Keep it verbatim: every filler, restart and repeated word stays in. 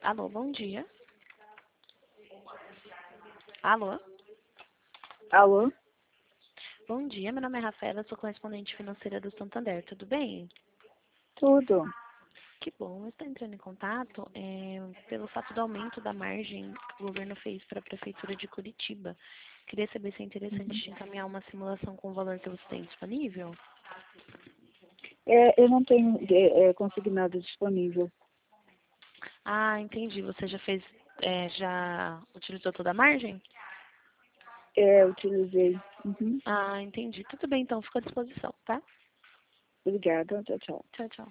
Alô, bom dia. Alô? Alô? Bom dia, meu nome é Rafaela, sou correspondente financeira do Santander, tudo bem? Tudo. Que bom, eu estou entrando em contato é, pelo fato do aumento da margem que o governo fez para a Prefeitura de Curitiba. Queria saber se é interessante Uhum. te encaminhar uma simulação com o valor que você tem disponível. É, eu não tenho é, é, consignado disponível. Ah, entendi. Você já fez, é, já utilizou toda a margem? É, utilizei. Uhum. Ah, entendi. Tudo bem, então, fico à disposição, tá? Obrigada. Tchau, tchau. Tchau, tchau.